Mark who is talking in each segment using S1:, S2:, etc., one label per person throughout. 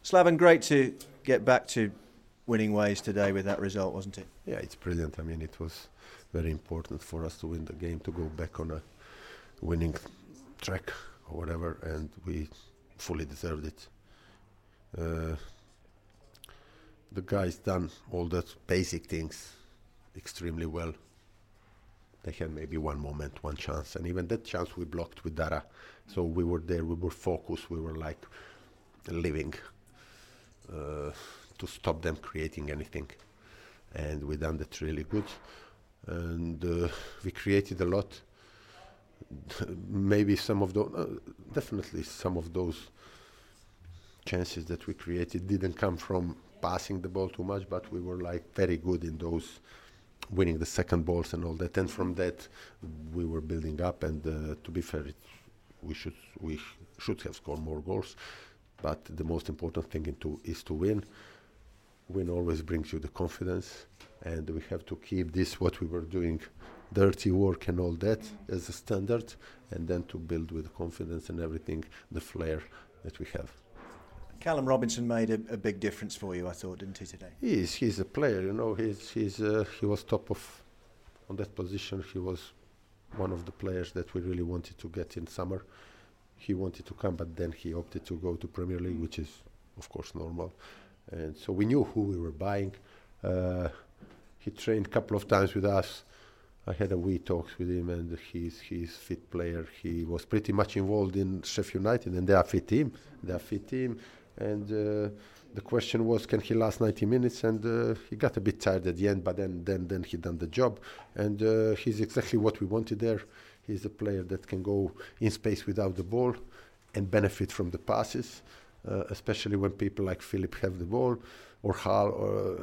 S1: Slaven, great to get back to winning ways today with that result, wasn't it?
S2: Yeah, it's brilliant. I mean, it was very important for us to win the game, to go back on a winning track or whatever, and we fully deserved it. The guys done all the basic things extremely well. They had maybe one moment, one chance, and even that chance we blocked with Dara. So we were there, we were focused, we were like living to stop them creating anything. And we done that really good. And we created a lot. Maybe some of those, definitely some of those chances that we created didn't come from passing the ball too much, but we were like very good in those winning the second balls and all that. And from that, we were building up. And to be fair, we should have scored more goals. But the most important thing is to win. Win always brings you the confidence, and we have to keep this what we were doing, dirty work and all that as a standard, and then to build with confidence and everything, the flair that we have.
S1: Callum Robinson made a big difference for you, I thought, didn't he, today?
S2: He's a player, you know. He was top of on that position. He was one of the players that we really wanted to get in summer. He wanted to come, but then he opted to go to Premier League, which is, of course, normal. And so we knew who we were buying. He trained a couple of times with us. I had a wee talks with him, and he's fit player. He was pretty much involved in Sheffield United, and they are fit team. And the question was, can he last 90 minutes? And he got a bit tired at the end, but then he done the job. And he's exactly what we wanted there. He's a player that can go in space without the ball and benefit from the passes, especially when people like Philip have the ball or Hal.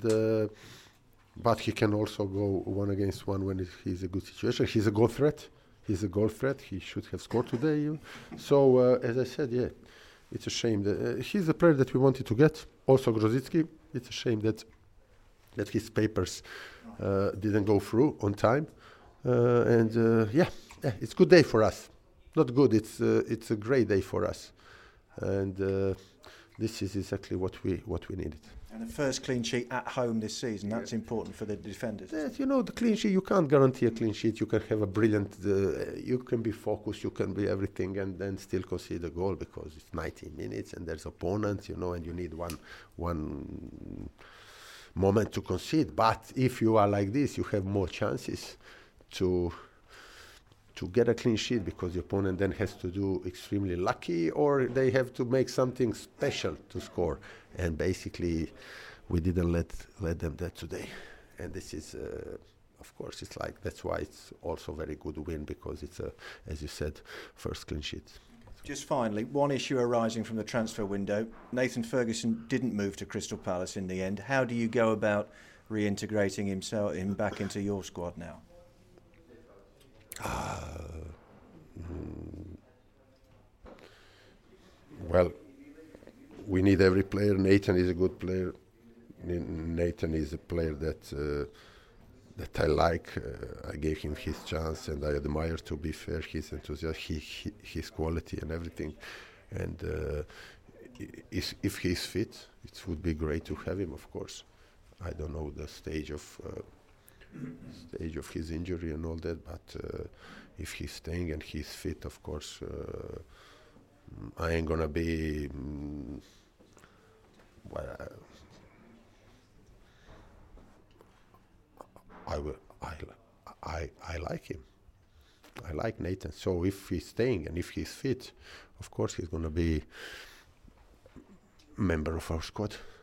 S2: But he can also go 1-against-1 when he's a good situation. He's a goal threat. He should have scored today. So, as I said, yeah, it's a shame that he's a player that we wanted to get. Also, Grosicki. It's a shame that his papers didn't go through on time. Yeah, it's a good day for us. Not good. It's a great day for us, and this is exactly what we needed.
S1: And the first clean sheet at home this season. That's important for the defenders.
S2: Yes, the clean sheet. You can't guarantee a clean sheet. You can have a brilliant. You can be focused. You can be everything, and then still concede a goal because it's 90 minutes and there's opponents, and you need one moment to concede. But if you are like this, you have more chances to get a clean sheet because the opponent then has to do extremely lucky or they have to make something special to score. And basically, we didn't let them that today. And this is, of course, it's like that's why it's also a very good win because it's as you said, first clean sheet.
S1: Just finally, one issue arising from the transfer window. Nathan Ferguson didn't move to Crystal Palace in the end. How do you go about reintegrating him back into your squad now?
S2: Well, we need every player. Nathan is a good player. Nathan is a player that I like. I gave him his chance, and I admire, to be fair, his enthusiasm, his quality, and everything. And if he's fit, it would be great to have him. Of course, I don't know the stage of his injury and all that, but if he's staying and he's fit, of course, I ain't gonna be. I like him. I like Nathan. So if he's staying and if he's fit, of course he's gonna be a member of our squad.